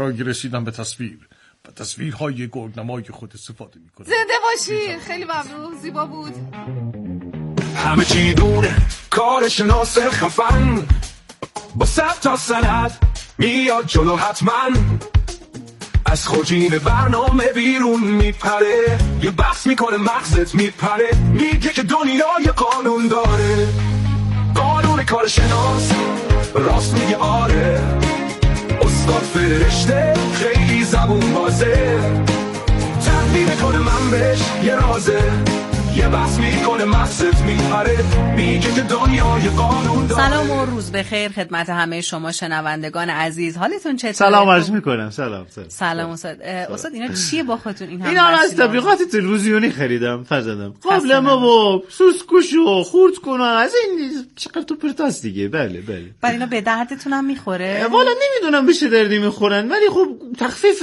برای رسیدن به تصویر و تصویرهای گرگنمای خود استفاده میکنه. زنده باشی. خیلی ممنون، زیبا بود. همه چی دونه کار شناس خفن با 100 تا سند میاد جلو حتما، از خوجین برنامه بیرون میپره، یه بحث میکنه مغزت میپره، میگه که دنیا یه قانون داره، قانون کار شناس راست میگه آره، استاد فرشته خیلی زبون بازه، تحلیل کنه من بهش یه رازه، یه بحث میکنه مغزت میپره، میگه که دنیا یه قانون داره. سلام و روز بخیر خدمت همه شما شنوندگان عزیز، حالتون چطوره؟ سلام عرض میکنم. سلام استاد. استاد اینا چیه با خودتون این هم؟ اینا از تبلیغات تلویزیونی خریدم فرزندم. قبل ما با سوسکوش و خورد کنن از این چقدر تو پرتاست دیگه. بله. بعد اینا به دردتون هم میخوره؟ والا نمیدونم به چه دردی میخورن، ولی خب تخفیف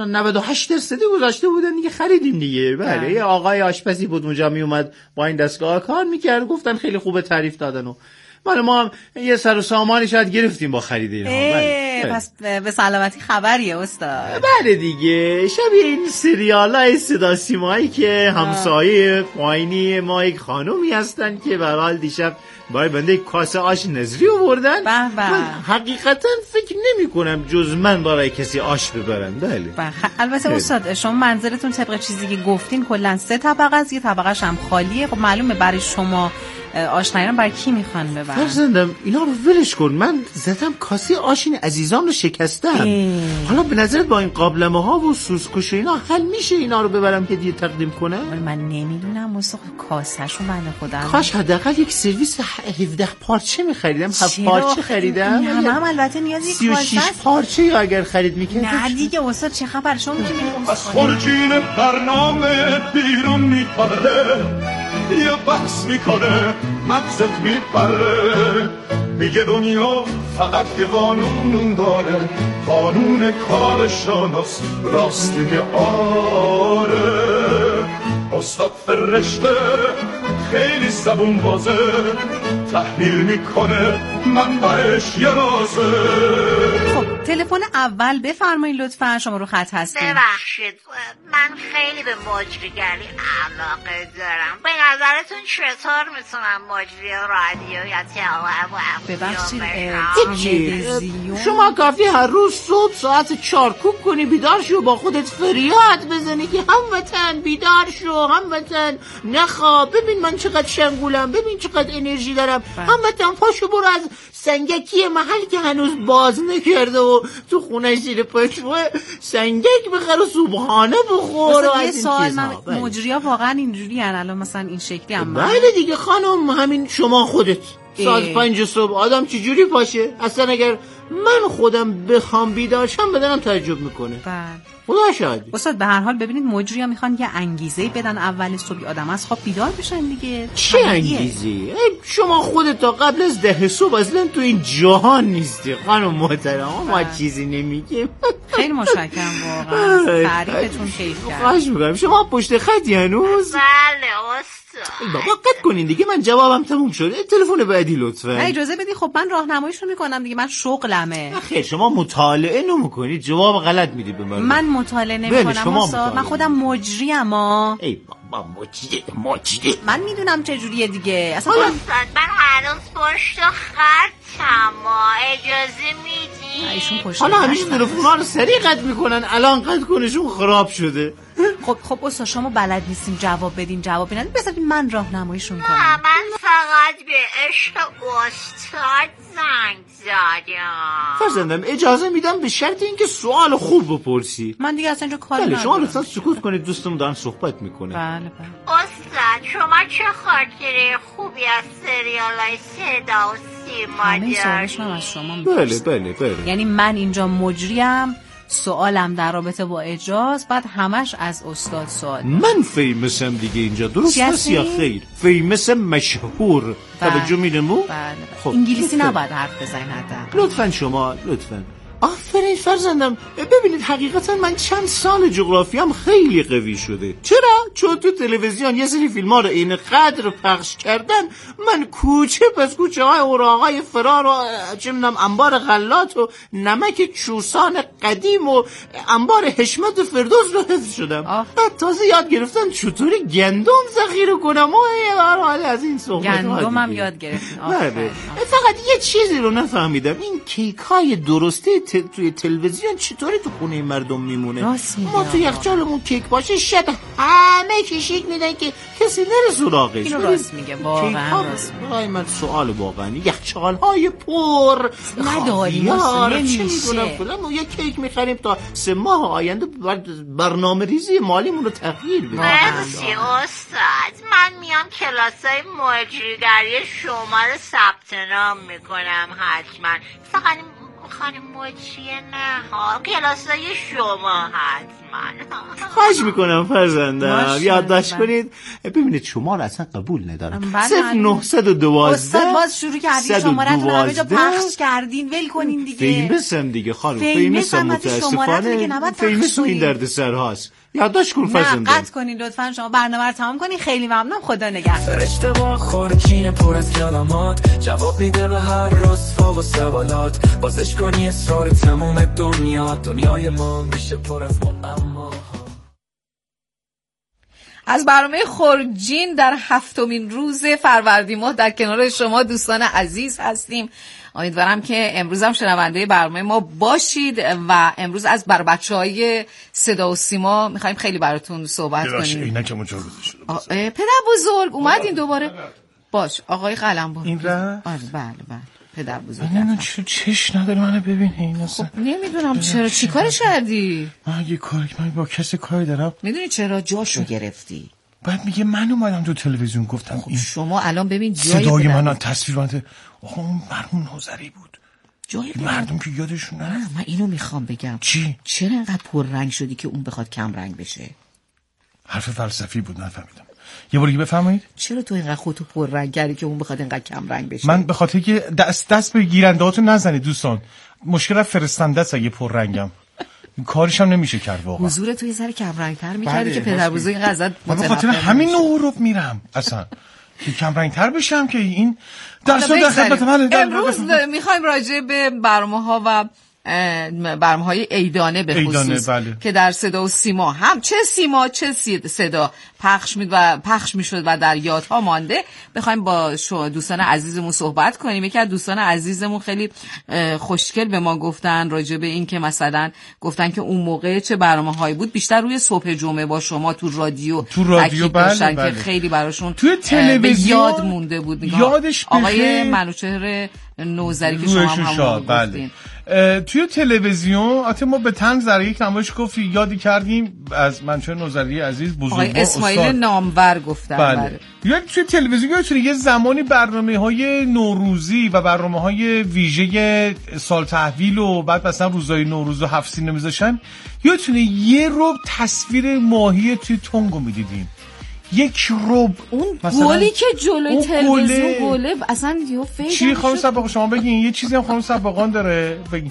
98% گذاشته بودن دیگه، خریدیم دیگه. بله یه آقای آشپزی بود اونجا می اومد با این دستگاه کار میکرد، گفتن خیلی خوبه، تعریف دادن و ما هم یه سر و سامانی شاید گرفتیم با خرید اینها. بله. پس به سلامتی خبریه استاد. بله دیگه، شبیه این سریالای صدا سیمایی که همسایه پایینی ما یک خانومی هستن که به هر حال دیشب برای بنده کاسه آش نظری آوردن. من حقیقتا فکر نمی کنم جز من برای کسی آش ببرن. بله. البته استاد شما منظرتون طبق چیزی که گفتین کلا 3 طبقه است، یه طبقه‌ش هم خالیه. خب معلومه برای شما آش نیران برای کی میخوان ببرن؟ فرزندم اینا رو ولش کن، من زدم کاسه آش این عزیزان رو شکستم. حالا به نظرت با این قابلمه ها و سوسکوش اینا حل میشه اینا رو ببرم هدیه تقدیم کنم؟ من نمیدونم استاد، کاسهشو من خودم کاش حداقل یک سرویس 17 پارچه می‌خریدم. 7 پارچه خریدم. هم البته نیازی 36 پارچه اگر خرید می‌کردم. نه دیگه استاد چه خبر شما می‌گید از خورجین برنامه بیرون میپره، یه بحث میکنه مغزت میپره، میگه دنیا فقط یه قانون داره، قانون کار شناس راست میگه آره، استاد فرشته خیلی زبون بازه، تحلیل میکنه من برش یه رازه. خب تلفن اول بفرمایید لطفا، شما رو خط هستیم. ببخشید من خیلی به مجریگری علاقه دارم، به نظرتون چطور میتونم مجری رادیو یا تلویزیون شما کافی هر روز صبح ساعت 4 کوک کنی، بیدار شو، با خودت فریاد بزنی که هموطن بیدار شو، هموطن نخواب، ببین من چقدر شنگولم، ببین چقدر انرژی دارم، هموطن پاشو برو از سنگکی محل که هنوز باز نکرده و تو خونه زیر پشوه سنگک بخر و صبحانه بخور و یه سوال، من مجریا واقعا اینجوری هن الان مثلا این شکلی هم؟ بله دیگه خانم، همین شما خودت ساعت 5 صبح آدم چجوری پاشه؟ اصلا اگر من خودم بخوام بیدار شم بدنم تعجب میکنه. بله خدا شاهد. استاد به هر حال ببینید مجریا میخوان یه انگیزه بدن اول صبح آدم از خواب بیدار بشن دیگه. چه انگیزه؟ شما خودت تا قبل از 10 صبح اصلا تو این جهان نیستی خانم محترم، ما چیزی نمیگیم. خیلی متشکرم واقعا، تعریفتون کیف کردم. خواهش میکنم. شما پشت خطی هنوز؟ بله استاد. بابا قطع کنین دیگه، من جوابم تموم شده. تلفن بعدی لطفا. اجازه بدی خب من راهنماییشو میکنم دیگه، من شغلمه. خیر شما مطالعه نمیکنید، جواب غلط میدی به من مطالعه نمیکنم استاد، من خودم مجریم. ای بابا مجری من میدونم چه جوریه دیگه اصلا. استاد من هنوز پشت خطم، اجازه میدی؟ ایشون پشت حالا همیشه تلفن‌ها رو سریع قطع میکنن، الان قطع کنشون خراب شده. خب استاد شما بلد نیستین جواب بدین، جواب ندین، بذارید من راهنماییشون کنم. نه من فقط به عشق استاد زنگ زدم. فرزندم اجازه میدم به شرط اینکه سوال خوب بپرسی. من دیگه اصلا اینجا کاری ندارم. شما لطفا سکوت کنید، دوستم دارن صحبت میکنه. بله. استاد شما چه خاطره خوبی از سریالای صدا و سیما دارید؟ سوالش من از شما بله. یعنی من اینجا مجریم، سوالم در رابطه با اجاز، بعد همش از استاد سوال. من فیمسم دیگه اینجا، درست هست یا خیر؟ فیمس مشهور. توجه میدمو؟ بله. خب انگلیسی نباید حرف بزنید. لطفا شما لطفا آفرین فرزندم. ببینید حقیقتا من چند سال جغرافیام خیلی قوی شده. چرا؟ چون تو تلویزیون یه سری فیلم ها رو این قدر پخش کردن من کوچه پس کوچه های اوراقای فرار و چه میدونم انبار غلات و نمک چوسان قدیم و انبار حشمت فردوس رو حفظ شدم. بعد تازه یاد گرفتم چطوری گندم ذخیره کنم و حال از این صحبت گندم هم یاد گرفتم. بله. فقط یه چیزی رو نفهمیدم، این کیک های درستی توی تلویزیون چطوری تو خونه مردم میمونه؟ ما تو یخچالمون کیک باشه شب همه کشیک میدن که کسی نره سراغش. اینو راست میگه، واقعا راست میگه. من سوال واقعا یخچال های پر نداریم، نمیشه. یه کیک میخریم تا 3 ماه آینده برنامه ریزی مالیمون رو تغییر بدیم. مرسی استاد. من میام کلاسای مجریگری شما رو ثبت نام میکنم حتما. فقط خانم مجریه نه ها، کلاسای شما حتما. خواهش میکنم فرزندم یادداشت کنید. ببینید شما رو اصلا قبول ندارم. 0912 استاد باز شروع کردین شماره‌تون همه جا پخش کردین، ول کنین دیگه. فیمسم دیگه خانم، فیمسم متاسفانه. فیمس این درد سرهاست. یادداشت کن فرزندم. نه قطع کنین لطفاً، شما برنامه رو تمام کنین. خیلی ممنونم، خدا نگهدار. اشتباه خورکین پر از کلمات جواب میده به هر رسوا و سوالات. بازش کنی اسرار تمام دنیای ما میشه پر از معما. از برنامه خورجین در 7مین روز فروردین ماه در کنار شما دوستان عزیز هستیم. امیدوارم که امروز هم شنونده برنامه ما باشید و امروز از بچه‌های صدا و سیما می‌خوایم خیلی براتون صحبت کنیم. اینکم اونجا گذاشته شده. پدر بزرگ اومدین دوباره. باش آقای قلمبر. این رفت؟ بله. پدر بزرگ. نه چش نداره منو ببینه. خب نمیدونم چرا چیکارش کردی؟ من با کسی کاری دارم. میدونی چرا جاشو گرفتی؟ بعد میگه من اومدم تو تلویزیون گفتم خب شما الان ببین جای صدای من تصویر من اون مرحوم نوذری بود. جای مردم که یادشون نه. من اینو میخوام بگم. چی؟ چرا انقدر پررنگ شدی که اون بخواد کم رنگ بشه؟ حرف فلسفی بود نفهمیدم. یه بار دیگه بفرمایید. چرا تو اینقدر خودتو پررنگ کردی که اون بخواد اینقدر کم رنگ بشه؟ من به خاطر که دست به گیرنده‌هاتون نزنید دوستان. مشکل فرستنده است اگه پررنگم. کارش هم نمیشه کرد واقعا. حضور تو یه ذره کم رنگ‌تر می‌کردی که پدر بزرگ ازت من به خاطر همین نور میرم اصلا که کم رنگ‌تر بشم که این درس در خدمت من. امروز می‌خوایم راجع به برنامه‌ها و برنامه‌های عیدانه به خصوص که در صدا و سیما هم چه سیما چه صدا پخش میشد و در یادها مانده بخوایم با دوستان عزیزمون صحبت کنیم. یکی از دوستان عزیزمون خیلی خوشگل به ما گفتن راجع به این که مثلا گفتن که اون موقع چه برنامه‌هایی بود، بیشتر روی صبح جمعه با شما تو رادیو بله. که خیلی براشون توی تلویزیون یاد مونده بود. یادش آقای منوچهر نوذری که شما هم گفتین توی تلویزیون البته ما به طنز در یک نمایش گفتی یادی کردیم از منوچهر نوذری عزیز بزرگوار آقای اسماعیل نامور گفتن. بله. یعنی توی تلویزیون یادتونه یه زمانی برنامه‌های نوروزی و برنامه‌های ویژه سال تحویل و بعد مثلا روزای نوروز و هفت سین می‌ذاشتن. یادتونه یه ربع تصویر ماهی توی تونگو می‌دیدیم. یک ربع اون گلی که جلوی تلویزیون گله اصلا یه فیلم چی خانم سباقان شما بگین. یه چیزی هم خانم سباقان داره بگین.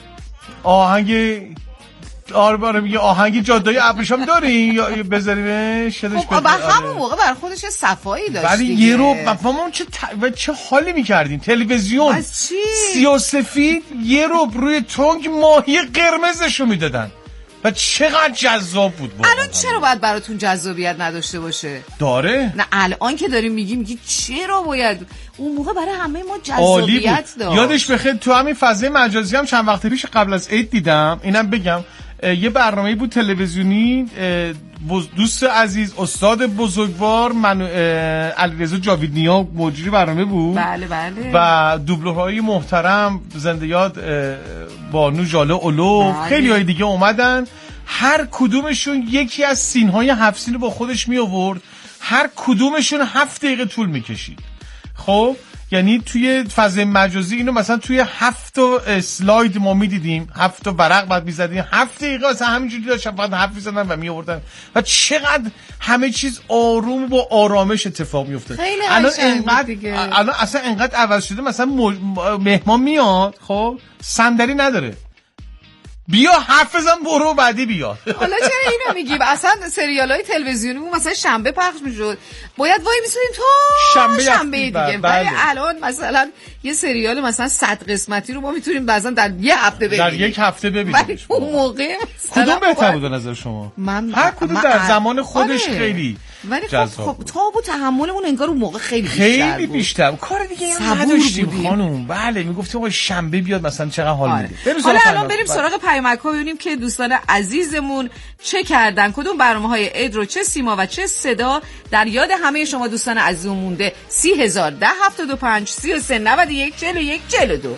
آهنگ آره میگه آهنگ جاده ابریشم دارین یا بذاریمش یادش خب همون موقع بر خودش صفایی داشت ولی یه رو ما چه حالی می‌کردیم. تلویزیون سیاه‌سفید یه رو روی تونگ ماهی قرمزشو میدادن و چقدر جذاب بود. الان چرا باید براتون جذابیت نداشته باشه؟ داره؟ نه الان که داریم میگی چرا باید؟ اون موقع برای همه ما جذابیت داشت. یادش بخیر تو همین فضای مجازی هم چند وقت پیش قبل از عید دیدم. اینم بگم یه برنامه‌ای بود تلویزیونی، دوست عزیز استاد بزرگوار علیرضا جاویدنیا مجری برنامه بود. بله و دوبلورهای محترم زنده یاد بانو ژاله اولو خیلی های دیگه اومدن. هر کدومشون یکی از سین‌های 7 سین رو با خودش می آورد. هر کدومشون 7 دقیقه طول می‌کشید. خب یعنی توی فضای مجازی اینو مثلا توی 7 اسلاید ما میدیدیم، 7 ورق بعد میزدیم، 7 دقیقه اصلا همینجوری داشتن فقط حرف میزدن و میآوردن و چقدر همه چیز آروم و با آرامش اتفاق میفته. الان اصلا انقدر عوض شده. مثلا مهمان میاد خب صندلی نداره، بیا حرف بزن برو بعدی بیا. حالا چرا اینو میگی؟ اصلا سریالای تلویزیونی مثلا شنبه پخش میشد، باید وای میسودیم تا شنبه دیگه. ولی الان مثلا یه سریال مثلا 100 قسمتی رو ما میتونیم بعضا در یه هفته ببینیم، در یک هفته ببینیم. اون موقع کدوم بهتر بود به نظر شما؟ هر کدوم در زمان خودش خیلی ولی خب تاب و تحملمون انگار اون موقع خیلی بیشتر کار دیگه نداشتیم خانم. بله میگفتیم آقا شنبه بیاد مثلا چقدر حال میده. حالا الان بریم سراغ پیامک‌ها ببینیم که دوستان عزیزمون چه کردن، کدوم برنامه‌های عید رو چه سیما و چه صدا در یاد همه شما دوستان عزیزمون مونده. 30,000 1075 33 91 41 42.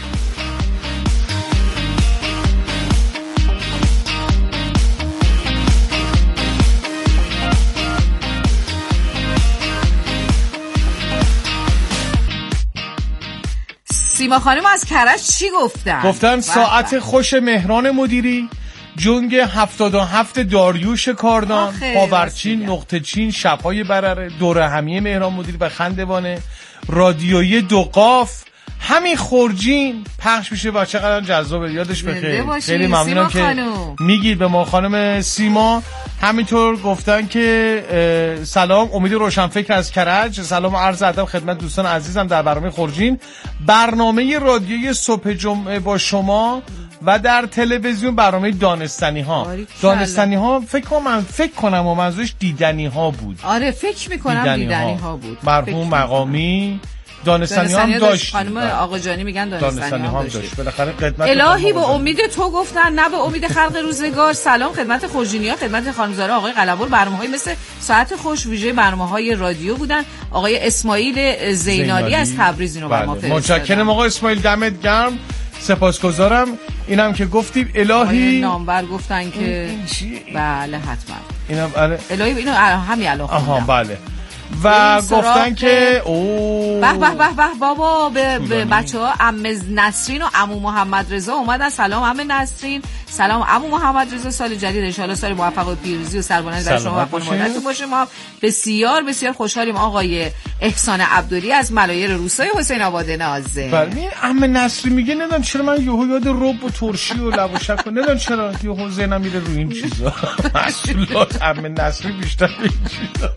سیما خانم از کرج چی گفتن؟ ساعت خوش مهران مدیری، جنگ 77 داریوش کاردان، پاورچین، نقطه چین، شب‌های برره، دوره همیه مهران مدیری و خندوانه، رادیویی دو قاف، همین خورجین پخش میشه و چقدر جذابه. یادش بخیر. خیلی ممنونم که میگید به ما خانم سیما. همینطور گفتن که سلام، امید روشنفکر از کرج. سلام عرض ادب خدمت دوستان عزیزم در برنامه خورجین، برنامه رادیویی صبح جمعه با شما و در تلویزیون برنامه دانستنی ها فکر کنم و منظورش دیدنی ها بود. آره فکر میکنم دیدنی ها بود. مرحوم مقامی دانستانی هم داشت. خانم آقا جانی میگن دانستانی هم داشت. بالاخره خدمت الهی به امید تو گفتن نه به امید خلق روزگار. سلام خدمت خورجینیا، خدمت خانم زارا، آقای قلمبر. برنامه‌های مثل ساعت خوش ویژه برنامه‌های رادیو بودن. آقای اسماعیل زینالی از تبریز اینو برام فرستادن. متشکرم آقا اسماعیل، دمت گرم، سپاسگزارم. اینم که گفتیم الهی نامبر گفتن که بله حتما اینم الهی اینو همین الان خوندم. بله و گفتن که به بابا به بچه‌ها عمه نسرین و عمو محمد رضا اومدن. سلام عمه نسرین، سلام عمو محمد رضا، سال جدید ان شاءالله سال موفق و پیروزی و سربلندی برای شما و خانواده‌تون باشه. ما بسیار بسیار خوشحالیم. آقای احسان عبدولی از ملایر روستای حسین آباد نازه. بله عمه نسرین میگه نمیدونم چرا من یهو یاد رب و ترشی و لواشک و نمیدونم چرا یهو ذهنم میره روی این چیزا. مسئولات عمه نسرین بیشتر این چیزا.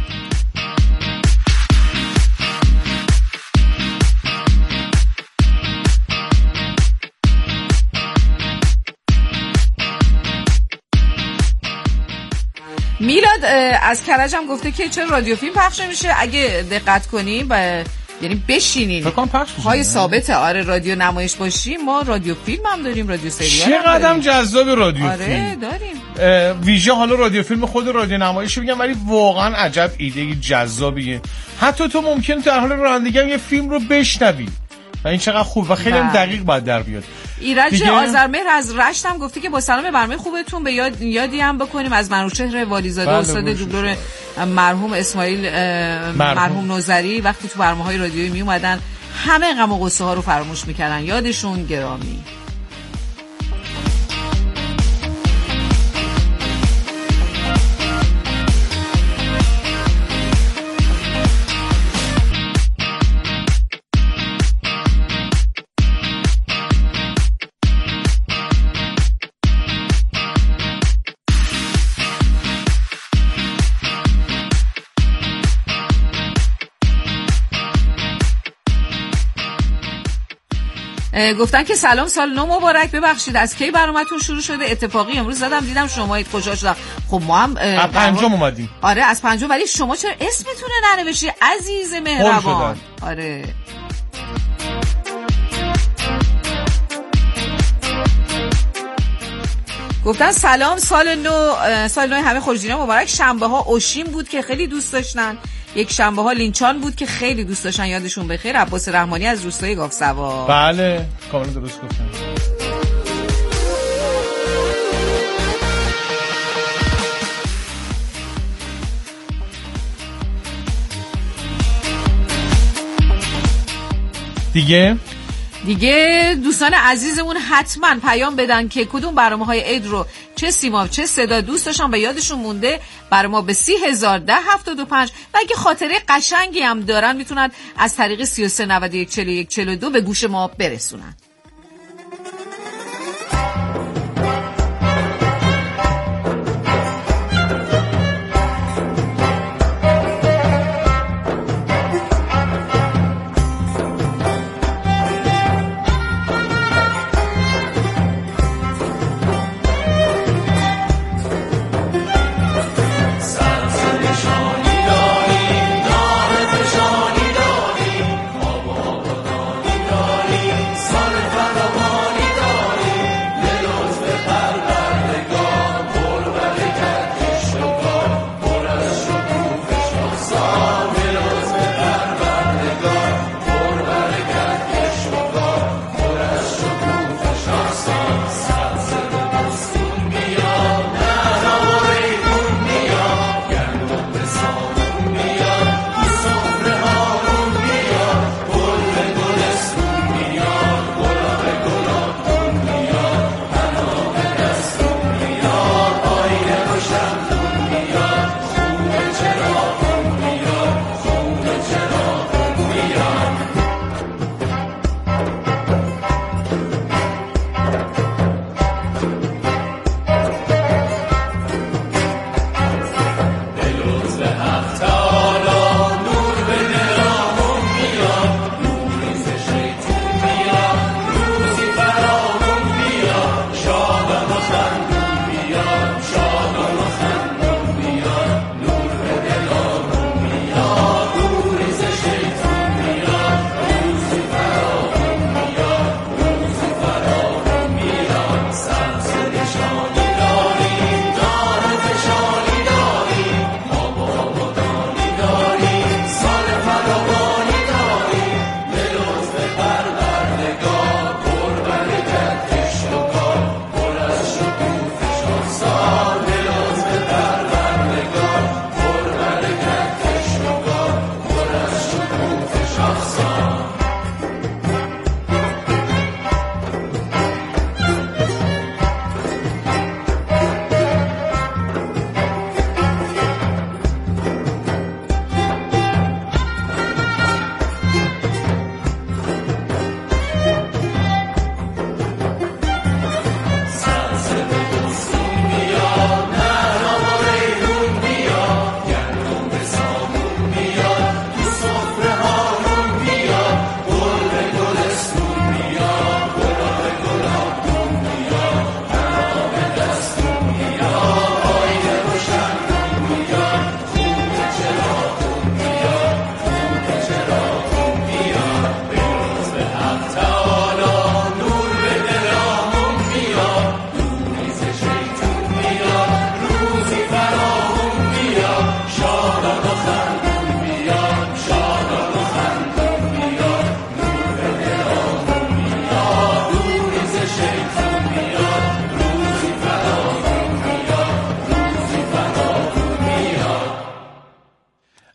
میلاد از کرج هم گفته که چه رادیو فیلم پخش میشه. اگه دقت کنیم یعنی بشینین های ثابته. آره رادیو نمایش باشیم، ما رادیو فیلم هم داریم، رادیو سریال هم داریم. چقدر جذاب رادیو فیلم داریم. ویژه حالا رادیو فیلم خود رادیو نمایش میگم، ولی واقعا عجب ایده جذابیه. حتی تو ممکنه در حال رانندگی هم یه فیلم رو بشنوی و این چقدر خوب و خیلی دقیق باید در بیاد. ایرج آذرمهر از رشت هم گفته که با سلام برنامه خوبتون به یادی هم بکنیم از منوچهر والیزاده استاد دوبلور مرحوم اسماعیل مرحوم نوذری وقتی تو برنامه‌های رادیویی می اومدن همه غم و غصه ها رو فراموش میکردن. یادشون گرامی. گفتن که سلام، سال نو مبارک. ببخشید از کی برنامه‌تون شروع شده؟ اتفاقی امروز زدم دیدم شمایید، خوشحال شدم. خب ما هم از پنجم اومدیم. آره از پنجم، ولی شما چرا اسمتون ننوشتی عزیز مهربان؟ آره گفتن سلام، سال نو همه خورجینا مبارک. شنبه ها اوشین بود که خیلی دوست داشتن، یک شنبه ها لینچان بود که خیلی دوست داشتن. یادشون بخیر. عباس رحمانی از روستای گاوسوا. بله کاملا درست گفتن. دیگه دوستان عزیزمون حتما پیام بدن که کدوم برنامه‌های عید رو چه سیما چه صدا دوست داشتن و یادشون مونده. برای ما به 30,000 1075 و اگه خاطره قشنگی هم دارن میتونن از طریق 33 91 41 42 به گوش ما برسونن.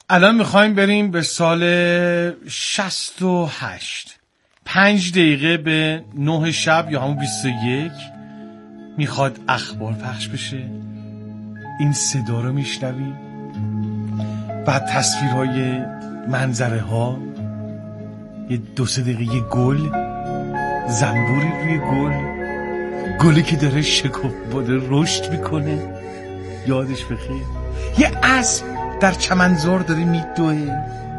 الان میخوایم بریم به سال 68. 5 دقیقه به 9 شب یا همون 21 میخواد اخبار پخش بشه. این صدا رو میشنویم، بعد تصویرهای منظره ها، یه 2-3 دقیقه یه گل، زنبوری روی گلی که داره شکوفه رشد میکنه، یادش بخیر. یه اسب در چمنزار داره میدوه،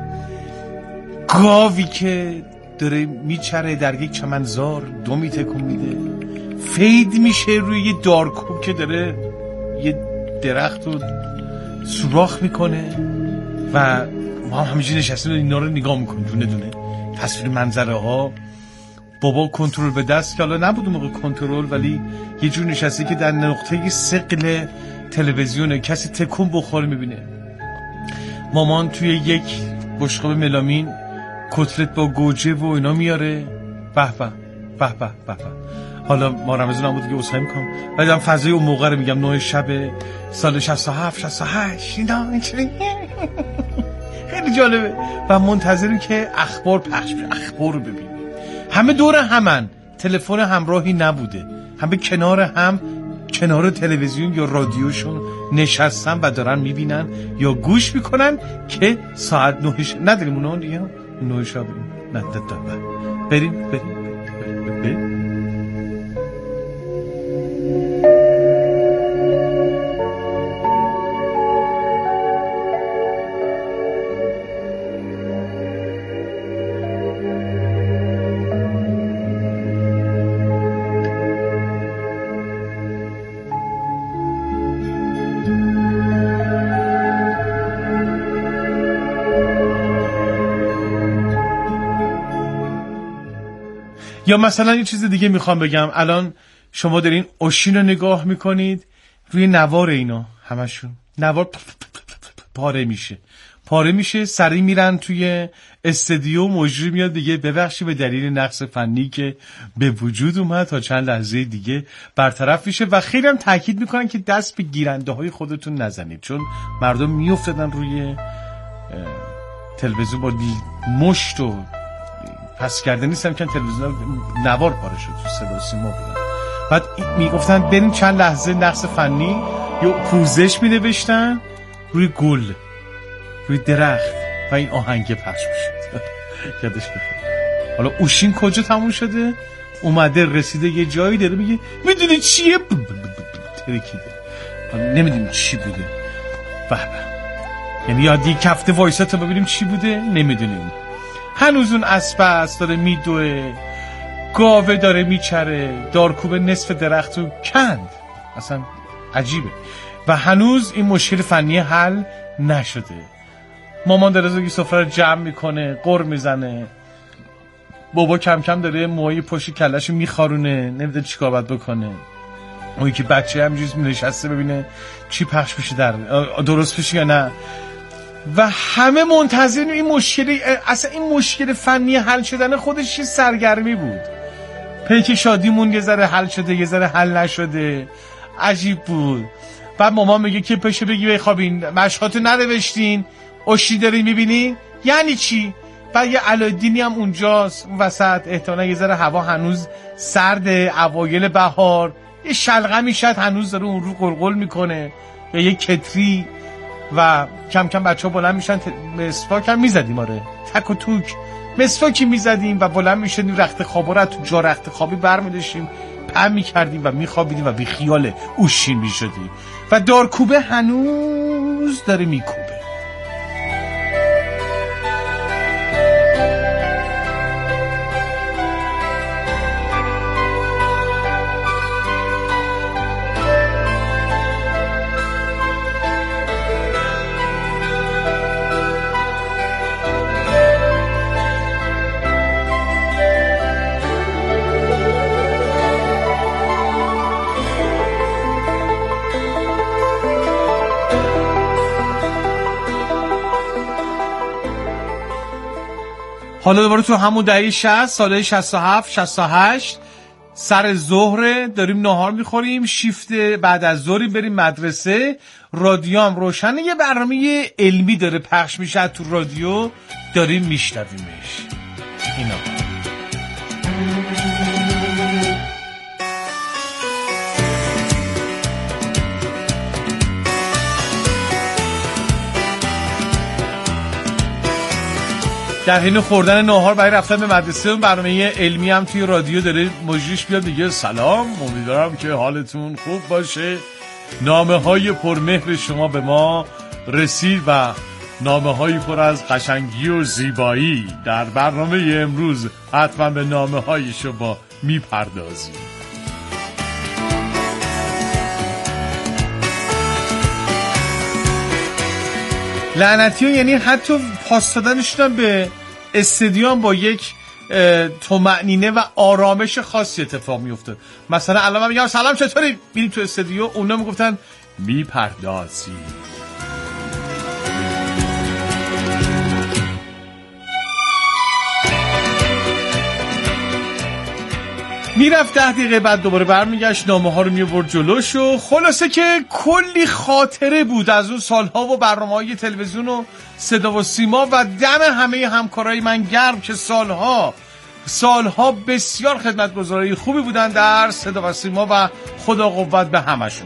گاوی که داره میچره در یک چمنزار دو میتکون میده، فید میشه روی یه دارکوب که داره یه درخت رو سوراخ میکنه و ما هم همینجوری نشستیم اینا رو نگاه میکنیم دونه دونه. تصویر منظره ها، بابا کنترل به دست که حالا نبود اون موقع کنترل، ولی یه جور نشسته که در نقطه ثقل تلویزیونه، کسی تکون بخوره میبینه. مامان توی یک بشقاب ملامین کتلت با گوجه و اینا میاره. به به به به به. حالا ما رمضان هم بود که اصحایی میکنم، ولی هم فضای اون موقع رو میگم 9 شب سال 67 68 اینا خیلی جالبه و منتظریم که اخبار پخش بشه، اخبار رو ببینیم. همه دور همن، تلفن همراهی نبوده، همه کنار تلویزیون یا رادیوشون نشستن و دارن میبینن یا گوش میکنن که ساعت 9 شب نداریم اونا دیگه 9 شب بریم. یا مثلا یه چیز دیگه میخوام بگم، الان شما دارین اوشین رو نگاه میکنید، روی نوار اینا همشون نوار پاره میشه، سریع میرن توی استودیو، مجری میاد دیگه ببخشید به دلیل نقص فنی که به وجود اومد تا چند لحظه دیگه برطرف میشه و خیلی هم تاکید میکنن که دست به گیرنده های خودتون نزنید، چون مردم میافتادن روی تلویزیون با مشت و پس کرده نیستم که تلویزیون نوار پاره شد تو صدا و سیما بودن. بعد میگفتن بریم چند لحظه نقص فنی یا پوزش مینوشتن روی گل، روی درخت و این آهنگ پخش میشد. یادش بخیر. حالا اوشین کجا تموم شده؟ اومده رسیده یه جایی داره میگه میدونی چیه؟ ترکیده. نمیدونیم چی بوده. به یعنی یادی کفته وایسا ببینیم چی بوده؟ نمیدونیم. هنوز اون اسب است داره میدوه، گاوه داره میچره، دارکوب نصف درخت رو کند. اصلا عجیبه و هنوز این مشکل فنی حل نشده. مامان داره زوگی سفره رو جمع میکنه، قر میزنه، بابا کم کم داره موهای پشت کلهشو میخارونه، نمیده چیکار باید بکنه. اونی که بچه همجوز نشسته ببینه چی پخش میشه در درست میشه یا نه. و همه منتظرین این مشکل، اصلا این مشکل فنی حل شدن خودش چه سرگرمی بود. پیک شادیمون یه ذره حل شده یه ذره حل نشده، عجیب بود. بعد مامان میگه که پشه بگی بخوابین، مشقاتو ننوشتین، اوشی داری میبینین، یعنی چی؟ بعد یه علایالدینی هم اونجاست اون وسط، احتمالا یه ذره هوا هنوز سرده، اوایل بهار، یه شلغمی شاید هنوز داره اون رو قلقل میکنه یا یه کتری و کم کم بچه‌ها بلند میشن. مسواک هم میزدیم، آره تک و توک مسواکی میزدیم و بلند میشدیم، رخت خوابا رو تو جا رخت خوابی برمی‌داشتیم، پم میکردیم و میخوابیدیم و بی خیال اوشین میشدیم و دارکوبه هنوز داره میکوبه. حالا دوباره تو همون دهه 60 سال 67 68 سر ظهر داریم نهار میخوریم، شیفت بعد از ظهری بریم مدرسه، رادیو هم روشنه، یه برنامه علمی داره پخش میشه تو رادیو، داریم میشنویمش. اینا در حین خوردن ناهار برای رفتن به مدرسه، اون برنامه علمی هم توی رادیو داره مجریش بیاد میگه سلام، امیدوارم که حالتون خوب باشه، نامه‌های پرمهر شما به ما رسید و نامه‌های پر از قشنگی و زیبایی. در برنامه امروز حتما به نامه‌های شما میپردازیم. لعنتی ها یعنی حتی پاس دادنشون به استادیوم با یک طمأنینه و آرامش خاصی اتفاق میفته. مثلا الان من میگم سلام چطوری، میریم تو استادیو، اونا میگفتن میپردازی. میرفت 10 دقیقه بعد دوباره برمیگشت، نامه ها رو میورد جلوش و خلاصه که کلی خاطره بود از اون سالها و برنامه‌های تلویزیون و صدا و سیما و دم همه همکارای من گرم که سالها بسیار خدمتگزارای خوبی بودن در صدا و سیما و خدا قوت به همشون.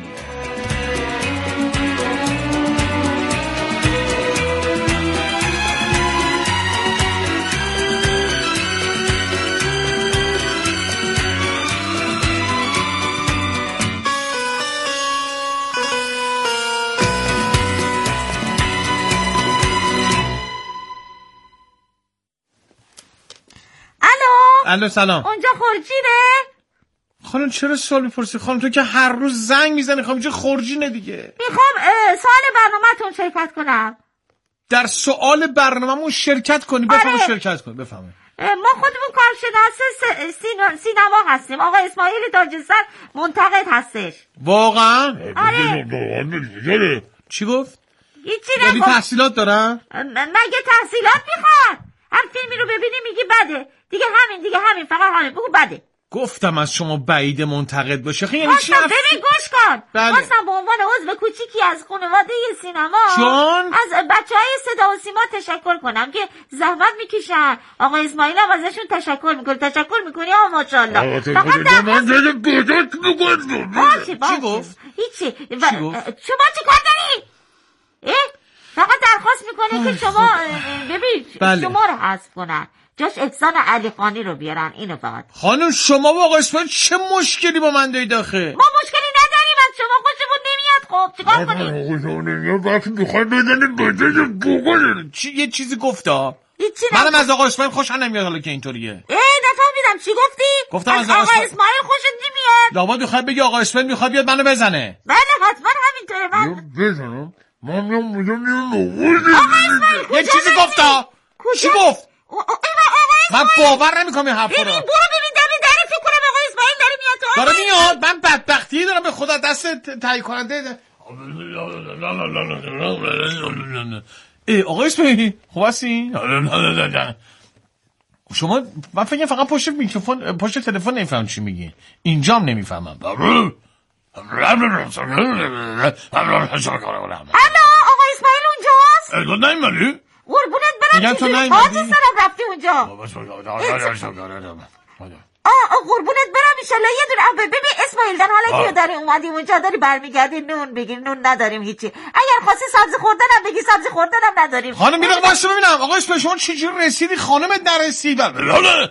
الو سلام. اونجا خورجینه؟ خانم چرا سوال میپرسی؟ خانم تو که هر روز زنگ میزنی، خانم چه خورجینه دیگه؟ میخوام سوال برنامه‌تون شرکت کنم. در سوال برنامه‌مون شرکت کنی؟ بفهم شرکت کنی، بفهم. ما خودمون کارشناس سینما هستیم. آقا اسماعیل تاج‌سر منتقد هستش. واقعا؟ آره. چی گفت؟ هیچی یعنی تحصیلات دارن؟ مگه تحصیلات میخواد؟ هم فیلمی رو ببینی میگی بده. دیگه همین فقط همین بگو بده. گفتم از شما بعید منتقد باشه. خیلی یعنی چی؟ ببین گوش کن. بله. خواستم به عنوان عضو کوچیکی از خانواده سینما جان؟ از بچهای صدا و سیما تشکر کنم که زحمت میکشن. آقا اسماعیل هم ازشون تشکر میکنی. آقا ماشاءالله. فقط چی گفت؟ هیچی. شما چی کار داری؟ فقط درخواست میکنه که شما ببین شما رو حذف کنن، جاش احسان علی خانی رو بیارن. اینو فقط. خانم شما با آقا اسماعیل چه مشکلی با من دارید آخه؟ ما مشکلی نداریم، از شما خوشمون نمیاد. خب چیکار کنیم؟ یه چیزی گفتا؟ هیچی منم از آقا اسماعیل خوشم نمیاد حالا که اینطوریه. نفهمیدم چی گفتی؟ گفتم از آقا اسماعیل خوشت نمیاد؟ لابد میخواد بگی آقا اسماعیل میخواد بیاد منو بزنه. بله حتما همینطوره. من بزنم؟ یه چیزی گفتا؟ چی گفت؟ من باور نمیکنم این حرفا رو. برو ببین در فکر کنم آقا اسماعیل داره میاد تو. داره میاد؟ من بدبختی دارم به خدا دست تایید کننده. آقا اسماعیل خوب هستی؟ شما من فکر فقط پشت میکروفون پشت تلفن نمیفهمم چی میگی. اینجام نمیفهمم. الو آقا اسماعیل اونجاست؟ نمیمالی؟ قربونت برم تو نمیمالی؟ سرم رفتی اونجا. قربونت برم ایشالله یه دونه. ببین اسماعیل در حالا که داری اومدی اونجا داری برمیگردی نون بگیر. نون نداریم هیچی. اگر خواستی سبزی خوردنم بگی سبزی خوردنم نداریم. خانم میرم واسه ببینم آقا اسماعیل شما چجوری رسیدی؟ خانمت نرسید. ماشاءالله.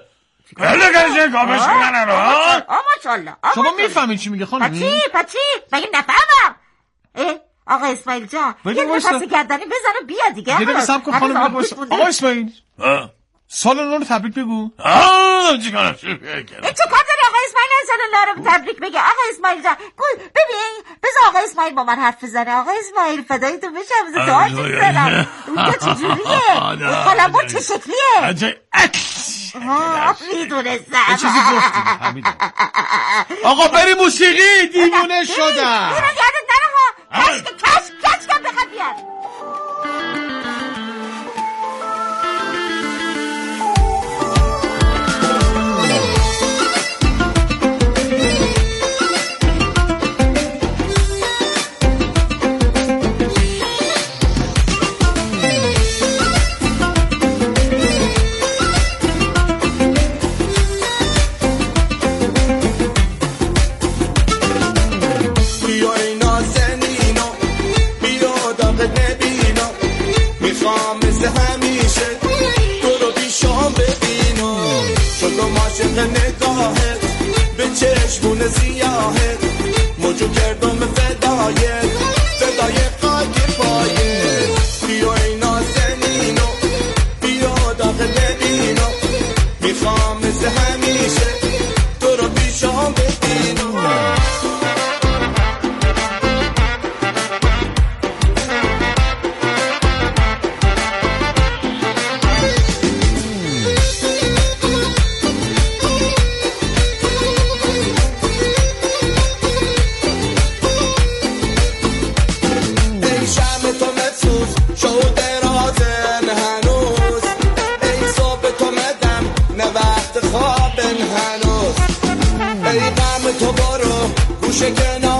شما میفهمید چی میگه خانم؟ پچی مگه نفهمم؟ آقا اسماعیل جان یه نفس گردنی بزن و بیا دیگه. یه دقیقه صبر کن خانم. آقا اسماعیل سال نو رو تبریک بگو. چه کار داری آقا اسماعیل سال نو رو تبریک بگه؟ آقا اسماعیل جان ببین بذار آقا اسماعیل با من حرف بزنه. آقا اسماعیل فدای تو بشم بذار دعا می‌کنم. اونجا چجوریه؟ خالمون چه شکلیه؟ میدونستم. یه چیزی گفتی. آقا بری موسیقی دیوونه شدم. اینو یادت نره ها. کش کن بخواد بیاد. عشق نگاهت به چشمون سیاهت موجو کردم فدایت فدای خاک پایت بیا ای نازنینو بیا داغ ببینو میخوام مثل همیشه تو رو پیشام ببینو تو برو گوشه کنار